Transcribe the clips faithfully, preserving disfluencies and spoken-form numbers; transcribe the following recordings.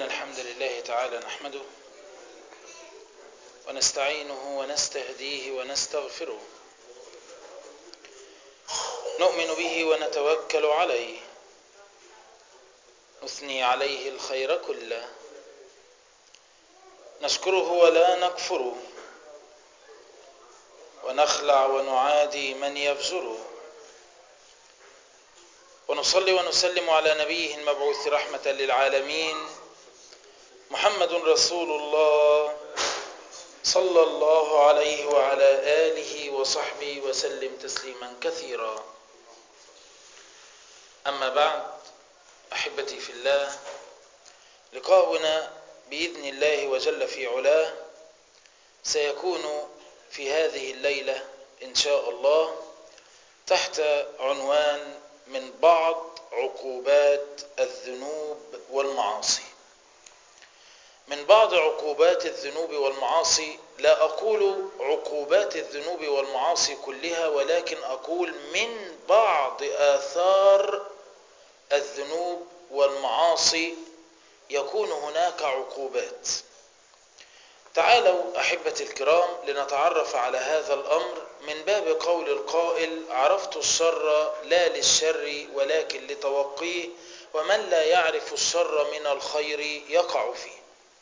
الحمد لله تعالى نحمده ونستعينه ونستهديه ونستغفره، نؤمن به ونتوكل عليه، نثني عليه الخير كله، نشكره ولا نكفره، ونخلع ونعادي من يفجره، ونصلي ونسلم على نبيه المبعوث رحمة للعالمين محمد رسول الله صلى الله عليه وعلى آله وصحبه وسلم تسليما كثيرا. أما بعد، أحبتي في الله، لقاؤنا بإذن الله وجل في علاه سيكون في هذه الليلة إن شاء الله تحت عنوان من بعض عقوبات الذنوب والمعاصي. من بعض عقوبات الذنوب والمعاصي، لا أقول عقوبات الذنوب والمعاصي كلها، ولكن أقول من بعض آثار الذنوب والمعاصي يكون هناك عقوبات. تعالوا أحبتي الكرام لنتعرف على هذا الأمر من باب قول القائل: عرفت الشر لا للشر ولكن لتوقيه، ومن لا يعرف الشر من الخير يقع فيه.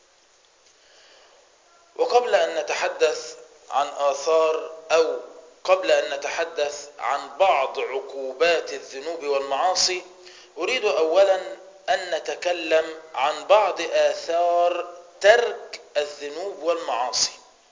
وقبل أن نتحدث عن آثار أو قبل أن نتحدث عن بعض عقوبات الذنوب والمعاصي، أريد أولا أن نتكلم عن بعض آثار ترك الذنوب والمعاصي.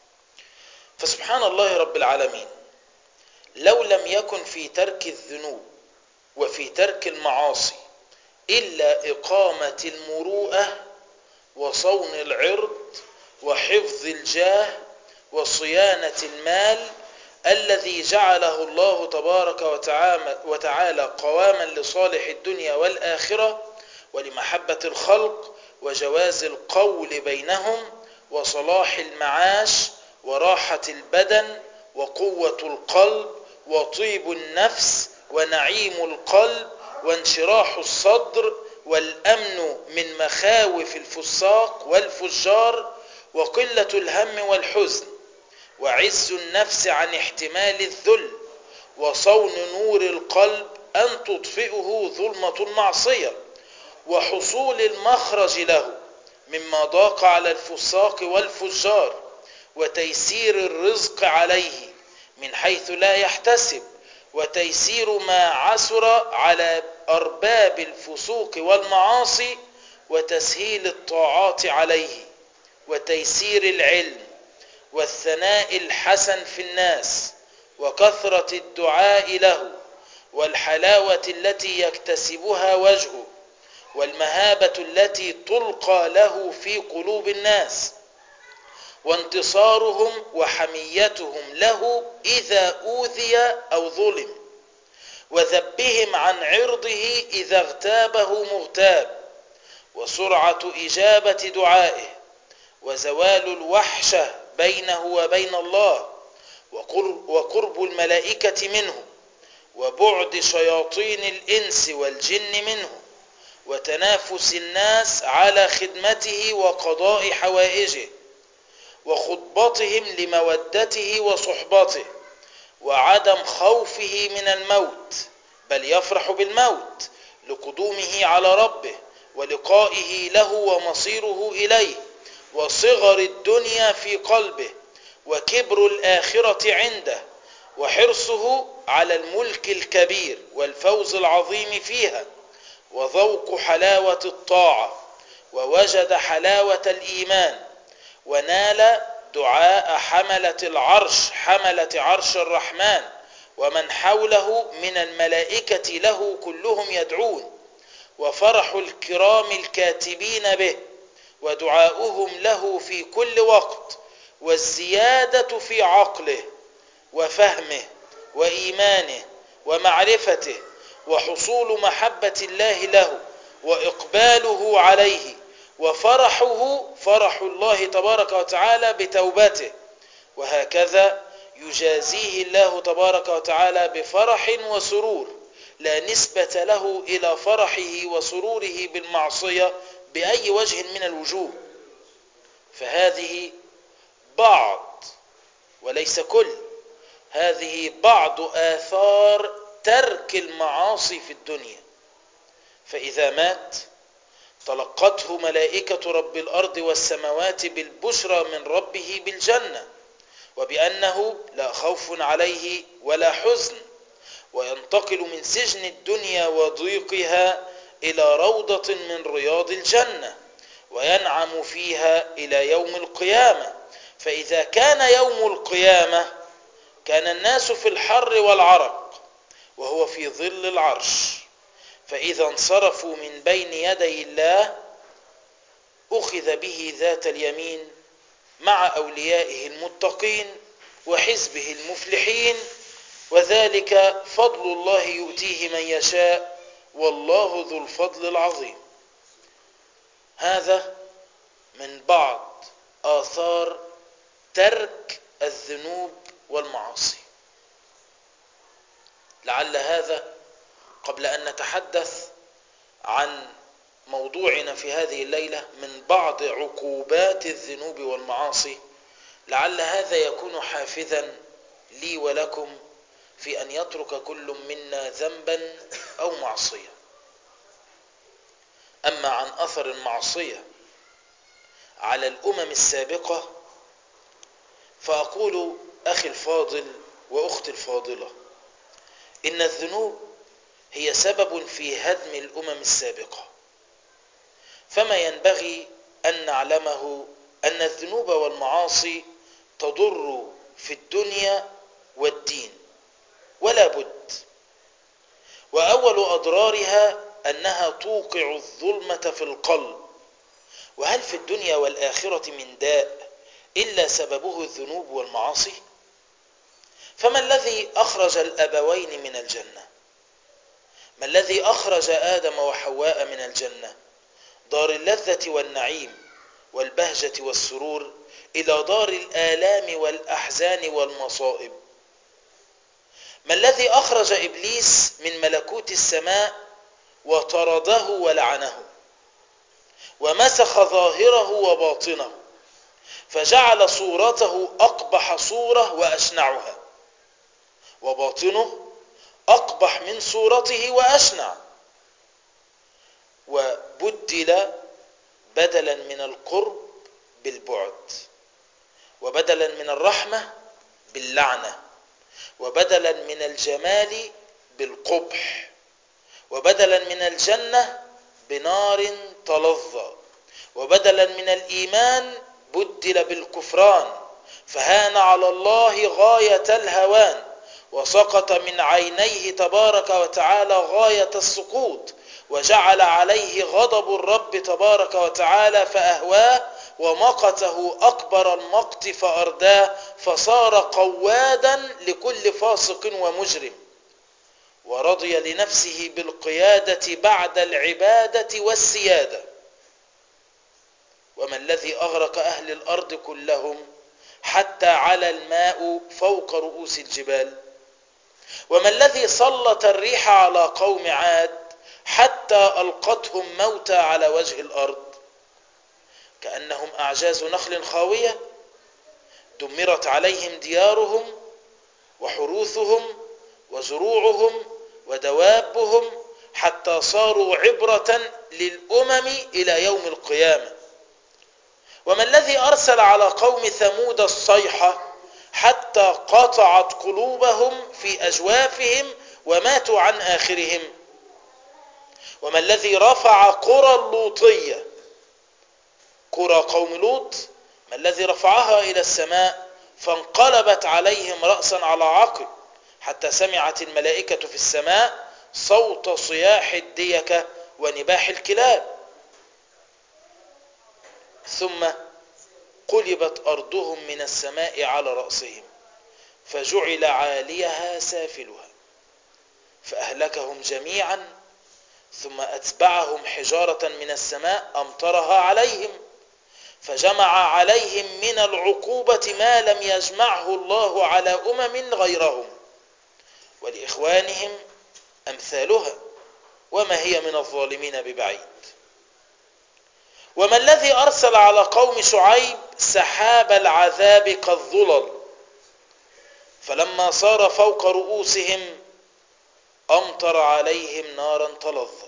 فسبحان الله رب العالمين، لو لم يكن في ترك الذنوب وفي ترك المعاصي إلا إقامة المروءة وصون العرض وحفظ الجاه وصيانة المال الذي جعله الله تبارك وتعالى قواما لصالح الدنيا والآخرة ولمحبة الخلق وجواز القول بينهم وصلاح المعاش وراحة البدن وقوة القلب وطيب النفس ونعيم القلب وانشراح الصدر والأمن من مخاوف الفساق والفجار وقلة الهم والحزن وعز النفس عن احتمال الذل وصون نور القلب أن تطفئه ظلمة المعصية وحصول المخرج له مما ضاق على الفساق والفجار وتيسير الرزق عليه من حيث لا يحتسب وتيسير ما عسر على أرباب الفسوق والمعاصي وتسهيل الطاعات عليه وتيسير العلم والثناء الحسن في الناس وكثرة الدعاء له والحلاوة التي يكتسبها وجهه والمهابة التي تلقى له في قلوب الناس وانتصارهم وحميتهم له إذا أوذي أو ظلم وذبهم عن عرضه إذا اغتابه مغتاب وسرعة إجابة دعائه وزوال الوحشة بينه وبين الله وقرب الملائكة منه وبعد شياطين الإنس والجن منه وتنافس الناس على خدمته وقضاء حوائجه وخطبتهم لمودته وصحبته وعدم خوفه من الموت، بل يفرح بالموت لقدومه على ربه ولقائه له ومصيره إليه وصغر الدنيا في قلبه وكبر الآخرة عنده وحرصه على الملك الكبير والفوز العظيم فيها وذوق حلاوة الطاعة ووجد حلاوة الإيمان ونال دعاء حملة العرش حملة عرش الرحمن ومن حوله من الملائكة له كلهم يدعون وفرح الكرام الكاتبين به ودعاؤهم له في كل وقت والزيادة في عقله وفهمه وإيمانه ومعرفته وحصول محبة الله له وإقباله عليه وفرحه فرح الله تبارك وتعالى بتوبته، وهكذا يجازيه الله تبارك وتعالى بفرح وسرور لا نسبة له إلى فرحه وسروره بالمعصية، بأي وجه من الوجوه، فهذه بعض وليس كل، هذه بعض آثار ترك المعاصي في الدنيا. فإذا مات تلقته ملائكة رب الأرض والسماوات بالبشرى من ربه بالجنة، وبأنه لا خوف عليه ولا حزن، وينتقل من سجن الدنيا وضيقها إلى روضة من رياض الجنة، وينعم فيها إلى يوم القيامة. فإذا كان يوم القيامة كان الناس في الحر والعرق وهو في ظل العرش، فإذا انصرفوا من بين يدي الله أخذ به ذات اليمين مع أوليائه المتقين وحزبه المفلحين، وذلك فضل الله يؤتيه من يشاء والله ذو الفضل العظيم. هذا من بعض آثار ترك الذنوب والمعاصي. لعل هذا قبل أن نتحدث عن موضوعنا في هذه الليلة من بعض عقوبات الذنوب والمعاصي، لعل هذا يكون حافزا لي ولكم في أن يترك كل منا ذنبا أو معصية. أما عن أثر المعصية على الأمم السابقة فأقول أخي الفاضل وأختي الفاضلة، إن الذنوب هي سبب في هدم الأمم السابقة، فما ينبغي أن نعلمه أن الذنوب والمعاصي تضر في الدنيا والدين ولا بد. وأول أضرارها أنها توقع الظلمة في القلب، وهل في الدنيا والآخرة من داء إلا سببه الذنوب والمعاصي؟ فما الذي أخرج الأبوين من الجنة؟ ما الذي أخرج آدم وحواء من الجنة، دار اللذة والنعيم والبهجة والسرور، إلى دار الآلام والأحزان والمصائب؟ ما الذي أخرج إبليس من ملكوت السماء وطرده ولعنه ومسخ ظاهره وباطنه، فجعل صورته أقبح صورة وأشنعها، وباطنه أقبح من صورته وأشنع، وبدل بدلا من القرب بالبعد، وبدلا من الرحمة باللعنة، وبدلا من الجمال بالقبح، وبدلا من الجنة بنار تلظى، وبدلا من الإيمان بدل بالكفران، فهان على الله غاية الهوان، وسقط من عينيه تبارك وتعالى غاية السقوط، وجعل عليه غضب الرب تبارك وتعالى فأهواه، ومقته أكبر المقت فأرداه، فصار قوادا لكل فاسق ومجرم، ورضي لنفسه بالقيادة بعد العبادة والسيادة. وما الذي أغرق أهل الأرض كلهم حتى على الماء فوق رؤوس الجبال؟ وما الذي سلط الريح على قوم عاد حتى ألقتهم موتى على وجه الأرض؟ كأنهم أعجاز نخل خاوية دمرت عليهم ديارهم وحروثهم وزروعهم ودوابهم، حتى صاروا عبرة للأمم إلى يوم القيامة. وما الذي أرسل على قوم ثمود الصيحة حتى قطعت قلوبهم في أجوافهم وماتوا عن آخرهم؟ وما الذي رفع قرى اللوطية، قرى قوم لوط، ما الذي رفعها إلى السماء فانقلبت عليهم رأسا على عقب، حتى سمعت الملائكة في السماء صوت صياح الديكة ونباح الكلاب؟ ثم قلبت أرضهم من السماء على رأسهم، فجعل عاليها سافلها، فأهلكهم جميعا، ثم أتبعهم حجارة من السماء أمطرها عليهم، فجمع عليهم من العقوبة ما لم يجمعه الله على أمم غيرهم، ولإخوانهم أمثالها، وما هي من الظالمين ببعيد. وما الذي أرسل على قوم شعيب سحاب العذاب كالظلل فلما صار فوق رؤوسهم أمطر عليهم نارا تلظى.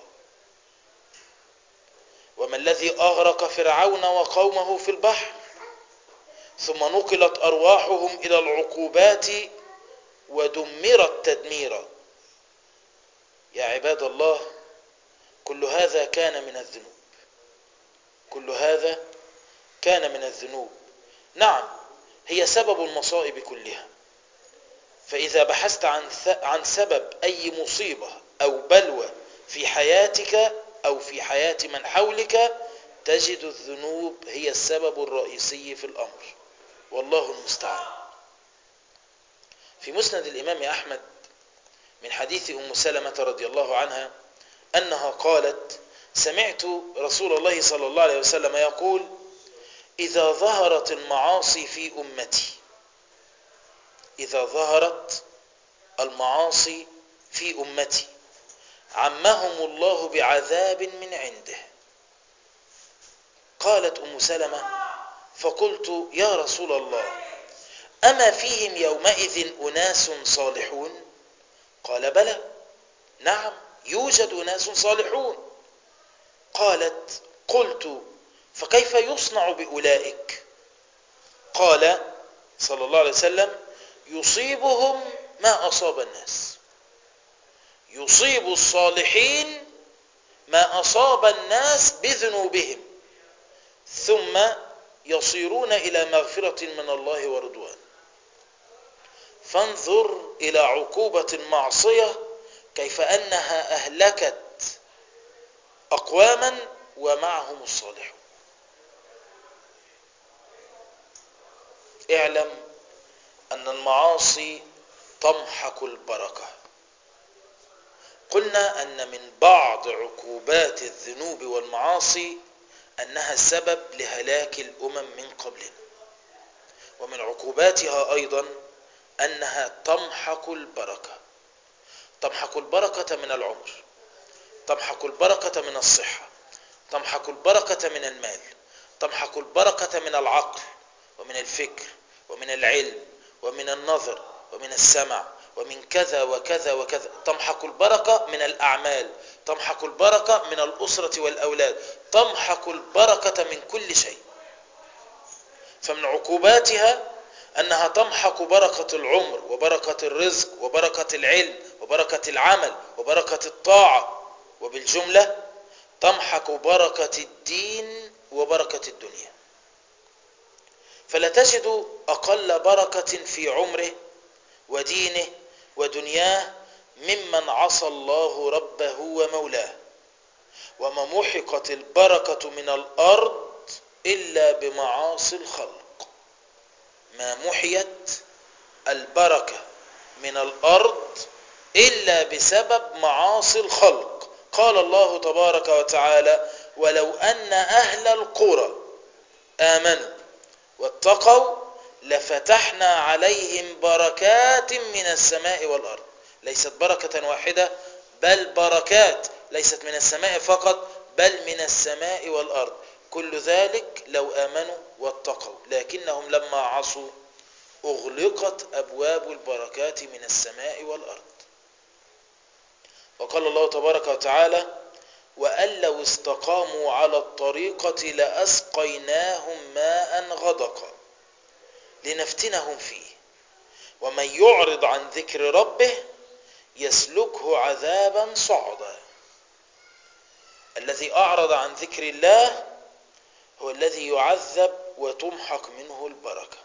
وما الذي أغرق فرعون وقومه في البحر ثم نقلت أرواحهم إلى العقوبات ودمرت تدميرا. يا عباد الله، كل هذا كان من الذنوب، كل هذا كان من الذنوب. نعم، هي سبب المصائب كلها. فإذا بحثت عن عن سبب أي مصيبة أو بلوى في حياتك أو في حياة من حولك تجد الذنوب هي السبب الرئيسي في الأمر، والله المستعان. في مسند الإمام أحمد من حديث أم سلمة رضي الله عنها أنها قالت: سمعت رسول الله صلى الله عليه وسلم يقول: إذا ظهرت المعاصي في أمتي إذا ظهرت المعاصي في أمتي عمهم الله بعذاب من عنده. قالت أم سلمة: فقلت: يا رسول الله، أما فيهم يومئذ أناس صالحون؟ قال: بلى، نعم، يوجد أناس صالحون. قالت: قلت: فكيف يصنع بأولئك؟ قال صلى الله عليه وسلم: يصيبهم ما أصاب الناس، يصيب الصالحين ما أصاب الناس بذنوبهم ثم يصيرون إلى مغفرة من الله ورضوان. فانظر إلى عقوبة المعصية كيف أنها أهلكت أقواما ومعهم الصالحون. اعلم أن المعاصي تمحق البركة. قلنا أن من بعض عقوبات الذنوب والمعاصي أنها سبب لهلاك الأمم من قبلنا، ومن عقوباتها أيضا أنها تمحق البركة. تمحق البركة من العمر، تمحق البركة من الصحة، تمحق البركة من المال، تمحق البركة من العقل ومن الفكر ومن العلم ومن النظر ومن السمع ومن كذا وكذا وكذا. تمحق البركة من الأعمال، تمحق البركة من الأسرة والأولاد، تمحق البركة من كل شيء. فمن عقوباتها أنها تمحق بركة العمر وبركة الرزق وبركة العلم وبركة العمل وبركة الطاعة، وبالجملة تمحق بركة الدين وبركة الدنيا. فلا تجد أقل بركة في عمره ودينه ودنياه ممن عصى الله ربه ومولاه. وما محقت البركة من الأرض إلا بمعاصي الخلق. ما محيت البركة من الأرض إلا بسبب معاصي الخلق. قال الله تبارك وتعالى: ولو أن أهل القرى آمنوا واتقوا لفتحنا عليهم بركات من السماء والأرض. ليست بركة واحدة، بل بركات، ليست من السماء فقط بل من السماء والأرض. كل ذلك لو آمنوا واتقوا، لكنهم لما عصوا أغلقت أبواب البركات من السماء والأرض. وقال الله تبارك وتعالى: وأن لو استقاموا على الطريقة لأسقيناهم ماء غدقا لنفتنهم فيه ومن يعرض عن ذكر ربه يسلكه عذابا صعدا. الذي أعرض عن ذكر الله هو الذي يعذب وتمحق منه البركة.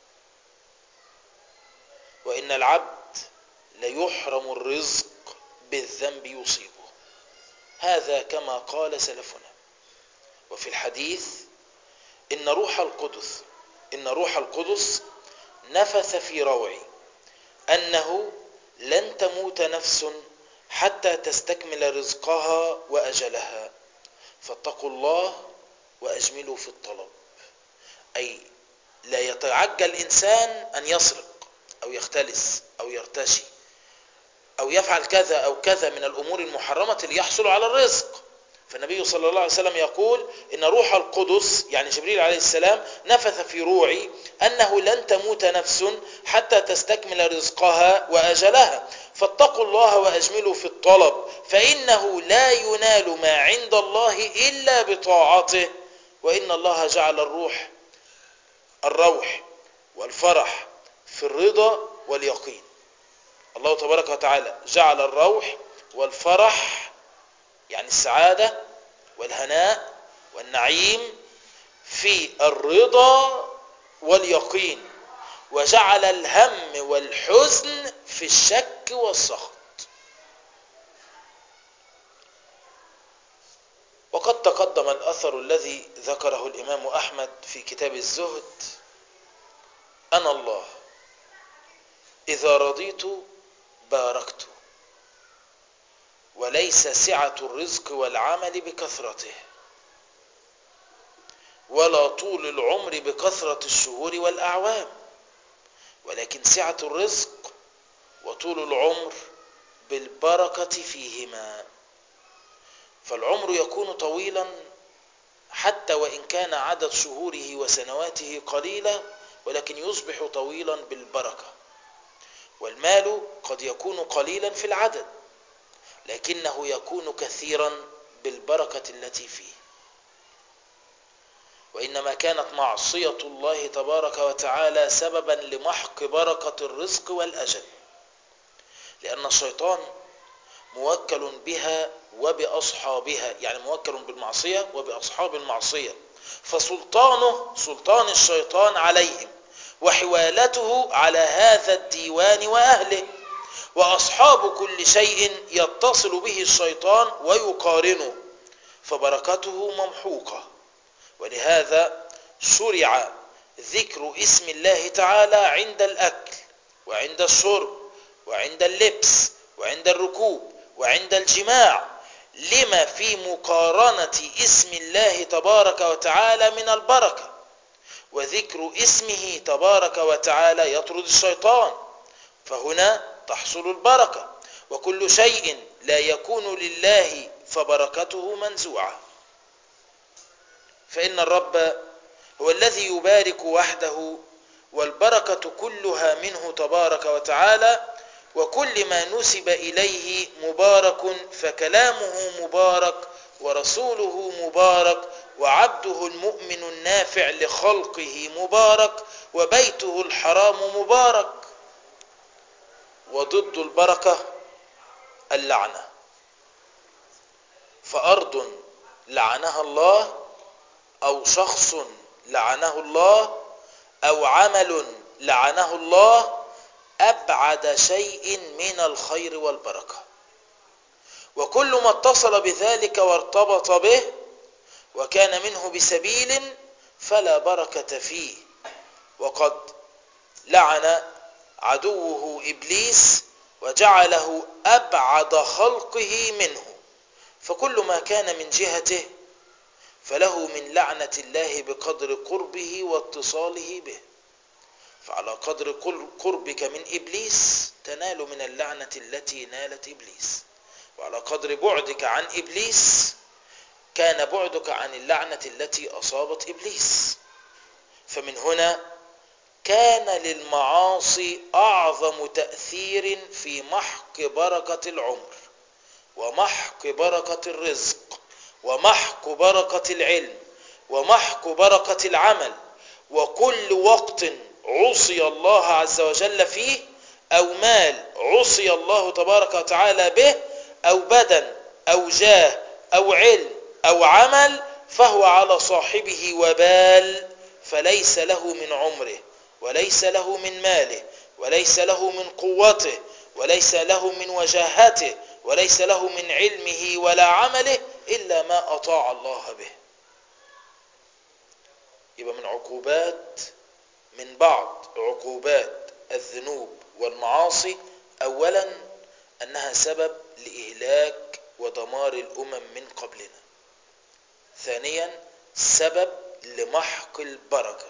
وإن العبد ليحرم الرزق بالذنب يصيبه، هذا كما قال سلفنا. وفي الحديث: إن روح القدس إن روح القدس نفث في روعي أنه لن تموت نفس حتى تستكمل رزقها وأجلها، فاتقوا الله وأجملوا في الطلب. أي لا يتعجل الإنسان أن يسرق أو يختلس أو يرتشي أو يفعل كذا أو كذا من الأمور المحرمة ليحصل على الرزق، فالنبي صلى الله عليه وسلم يقول إن روح القدس يعني جبريل عليه السلام نفث في روعي أنه لن تموت نفس حتى تستكمل رزقها وأجلها، فاتقوا الله وأجملوا في الطلب فإنه لا ينال ما عند الله إلا بطاعته، وإن الله جعل الروح الروح والفرح في الرضا واليقين. الله تبارك وتعالى جعل الروح والفرح يعني السعادة والهناء والنعيم في الرضا واليقين، وجعل الهم والحزن في الشك والسخط. وقد تقدم الأثر الذي ذكره الإمام أحمد في كتاب الزهد: أنا الله إذا رضيت باركت، وليس سعة الرزق والعمل بكثرته، ولا طول العمر بكثرة الشهور والأعوام، ولكن سعة الرزق وطول العمر بالبركة فيهما. فالعمر يكون طويلا حتى وإن كان عدد شهوره وسنواته قليلة، ولكن يصبح طويلا بالبركة. والمال قد يكون قليلا في العدد لكنه يكون كثيرا بالبركة التي فيه. وإنما كانت معصية الله تبارك وتعالى سببا لمحق بركة الرزق والأجل، لأن الشيطان موكل بها وبأصحابها، يعني موكل بالمعصية وبأصحاب المعصية، فسلطانه سلطان الشيطان عليهم، وحوالته على هذا الديوان وأهله، وأصحاب كل شيء يتصل به الشيطان ويقارنه، فبركته ممحوقة. ولهذا شرع ذكر اسم الله تعالى عند الأكل وعند الشرب وعند اللبس وعند الركوب وعند الجماع، لما في مقارنة اسم الله تبارك وتعالى من البركة. وذكر اسمه تبارك وتعالى يطرد الشيطان، فهنا تحصل البركة. وكل شيء لا يكون لله فبركته منزوعة، فإن الرب هو الذي يبارك وحده، والبركة كلها منه تبارك وتعالى، وكل ما نسب إليه مبارك، فكلامه مبارك، ورسوله مبارك، وعبده المؤمن النافع لخلقه مبارك، وبيته الحرام مبارك. وضد البركة اللعنة، فأرض لعنها الله، أو شخص لعنه الله، أو عمل لعنه الله، أبعد شيء من الخير والبركة. وكل ما اتصل بذلك وارتبط به وكان منه بسبيل فلا بركة فيه. وقد لعن عدوه إبليس وجعله أبعد خلقه منه، فكل ما كان من جهته فله من لعنة الله بقدر قربه واتصاله به. فعلى قدر قربك من إبليس تنال من اللعنة التي نالت إبليس، وعلى قدر بعدك عن إبليس كان بعدك عن اللعنة التي أصابت إبليس. فمن هنا كان للمعاصي أعظم تأثير في محق بركة العمر، ومحق بركة الرزق، ومحق بركة العلم، ومحق بركة العمل. وكل وقت عصي الله عز وجل فيه، أو مال عصي الله تبارك وتعالى به، أو بدن أو جاه أو علم أو عمل، فهو على صاحبه وبال، فليس له من عمره، وليس له من ماله، وليس له من قوته، وليس له من وجاهته، وليس له من علمه ولا عمله إلا ما أطاع الله به. يبقى من عقوبات من بعض عقوبات الذنوب والمعاصي أولا أنها سبب لإهلاك ودمار الأمم من قبلنا. ثانيا سبب لمحق البركة.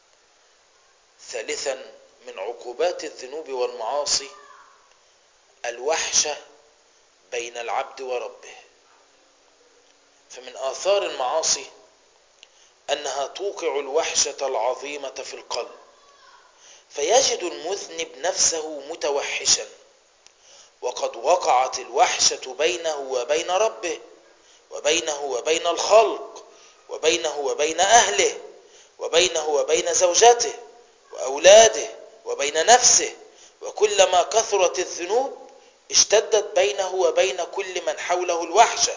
ثالثا من عقوبات الذنوب والمعاصي الوحشة بين العبد وربه، فمن آثار المعاصي أنها توقع الوحشة العظيمة في القلب، فيجد المذنب نفسه متوحشا، وقد وقعت الوحشة بينه وبين ربه، وبينه وبين الخلق، وبينه وبين أهله، وبينه وبين زوجته وأولاده، وبين نفسه. وكلما كثرت الذنوب اشتدت بينه وبين كل من حوله الوحشة.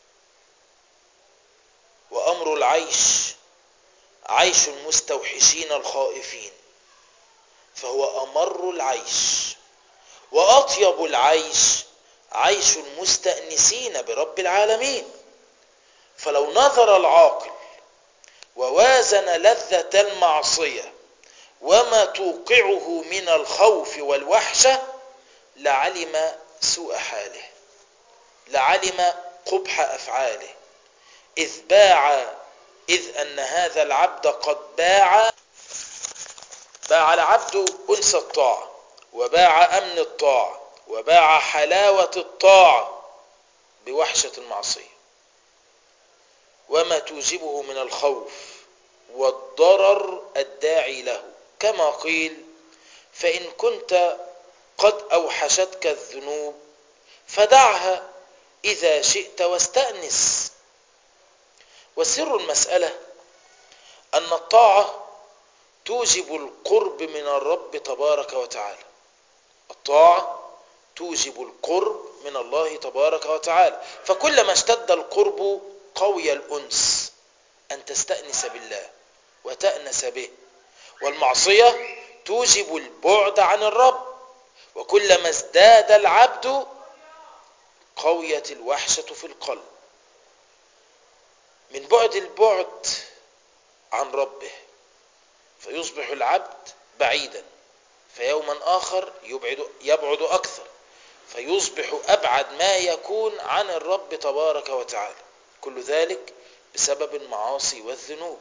وأمر العيش عيش المستوحشين الخائفين، فهو أمر العيش، وأطيب العيش عيش المستأنسين برب العالمين. فلو نظر العاقل ووازن لذة المعصية وما توقعه من الخوف والوحشة لعلم سوء حاله، لعلم قبح أفعاله، إذ باع إذ أن هذا العبد قد باع باع العبد أنس الطاعة، وباع أمن الطاعة، وباع حلاوة الطاعة بوحشة المعصية وما توجبه من الخوف والضرر الداعي له، كما قيل: فإن كنت قد أوحشتك الذنوب فدعها إذا شئت واستأنس. وسر المسألة أن الطاعة توجب القرب من الرب تبارك وتعالى، الطاعة توجب القرب من الله تبارك وتعالى، فكلما اشتد القرب قوي الأنس أن تستأنس بالله وتأنس به. والمعصية توجب البعد عن الرب، وكلما ازداد العبد قويت الوحشة في القلب من بعد البعد عن ربه، فيصبح العبد بعيدا، فيوما آخر يبعد, يبعد أكثر، فيصبح أبعد ما يكون عن الرب تبارك وتعالى. كل ذلك بسبب المعاصي والذنوب.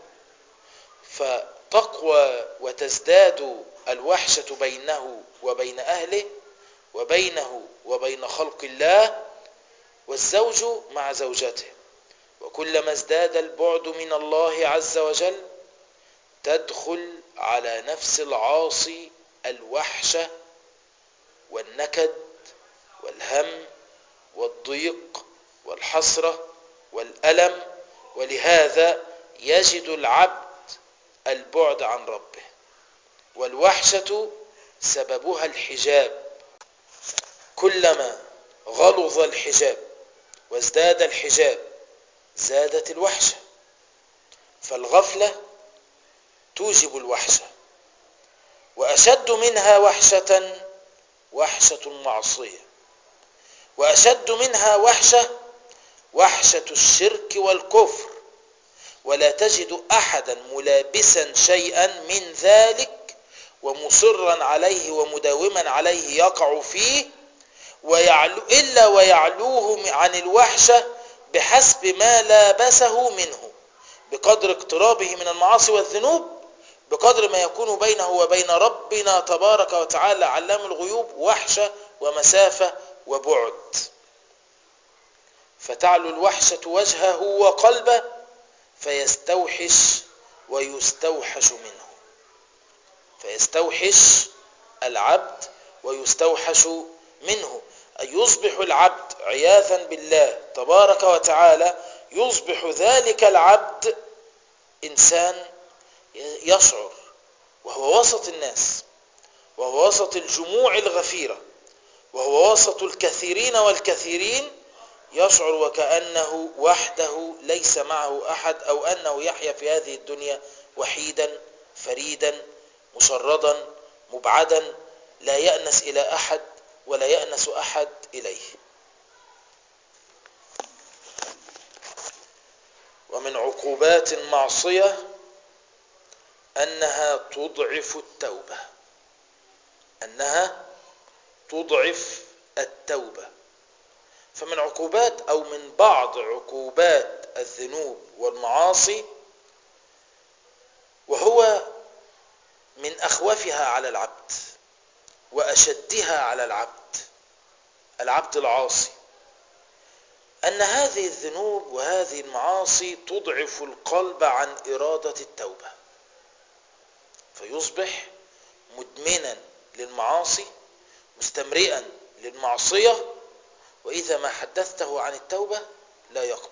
فتقوى وتزداد الوحشة بينه وبين أهله، وبينه وبين خلق الله، والزوج مع زوجته. وكلما ازداد البعد من الله عز وجل تدخل على نفس العاصي الوحشة والنكد والهم والضيق والحسرة والألم، ولهذا يجد العبد البعد عن ربه. والوحشة سببها الحجاب، كلما غلظ الحجاب وازداد الحجاب زادت الوحشة. فالغفلة توجب الوحشة، وأشد منها وحشة وحشة المعصية، وأشد منها وحشة وحشة الشرك والكفر. ولا تجد أحدا ملابسا شيئا من ذلك ومصرا عليه ومداوما عليه يقع فيه ويعلو إلا ويعلوه عن الوحشة بحسب ما لابسه منه، بقدر اقترابه من المعاصي والذنوب، بقدر ما يكون بينه وبين ربنا تبارك وتعالى علام الغيوب وحشة ومسافة وبعد. فتعلو الوحشة وجهه وقلبه فيستوحش ويستوحش منه، فيستوحش العبد ويستوحش منه، أي يصبح العبد عياذا بالله تبارك وتعالى، يصبح ذلك العبد إنسان يشعر وهو وسط الناس، وهو وسط الجموع الغفيرة، وهو وسط الكثيرين والكثيرين، يشعر وكأنه وحده ليس معه أحد، أو أنه يحيا في هذه الدنيا وحيدا فريدا مشردا مبعدا، لا يأنس إلى أحد ولا يأنس أحد إليه. ومن عقوبات المعصية أنها تضعف التوبة، أنها تضعف التوبة. فمن عقوبات أو من بعض عقوبات الذنوب والمعاصي، وهو من أخوفها على العبد وأشدها على العبد، العبد العاصي أن هذه الذنوب وهذه المعاصي تضعف القلب عن إرادة التوبة، فيصبح مدمنا للمعاصي مستمرئا للمعصية، وإذا ما حدثته عن التوبة لا يقبل،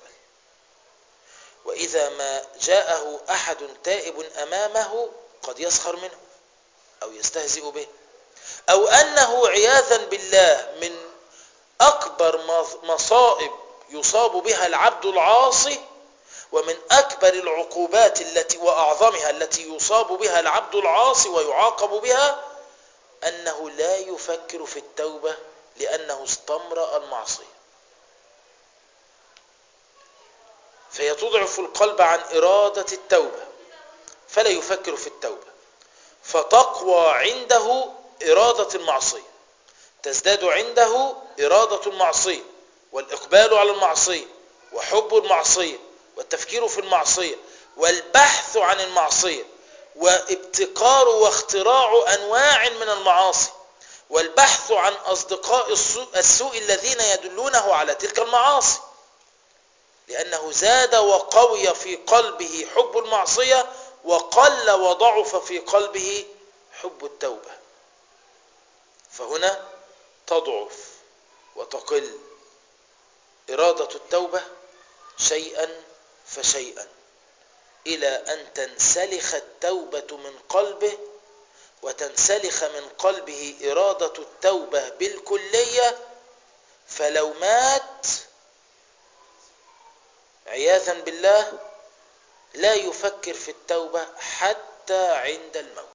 وإذا ما جاءه أحد تائب أمامه قد يسخر منه أو يستهزئ به، أو أنه عياذا بالله من أكبر مصائب يصاب بها العبد العاصي ومن أكبر العقوبات التي وأعظمها التي يصاب بها العبد العاصي ويعاقب بها أنه لا يفكر في التوبة لأنه استمرأ المعصية، فهي تضعف القلب عن إرادة التوبة فلا يفكر في التوبة، فتقوى عنده إرادة المعصية، تزداد عنده إرادة المعصية والإقبال على المعصية وحب المعصية والتفكير في المعصية والبحث عن المعصية وابتكار واختراع أنواع من المعاصي والبحث عن أصدقاء السوء, السوء الذين يدلونه على تلك المعاصي، لأنه زاد وقوي في قلبه حب المعصية وقل وضعف في قلبه حب التوبة، فهنا تضعف وتقل إرادة التوبة شيئا فشيئا إلى أن تنسلخ التوبة من قلبه وتنسلخ من قلبه إرادة التوبة بالكلية، فلو مات عياذا بالله لا يفكر في التوبة حتى عند الموت.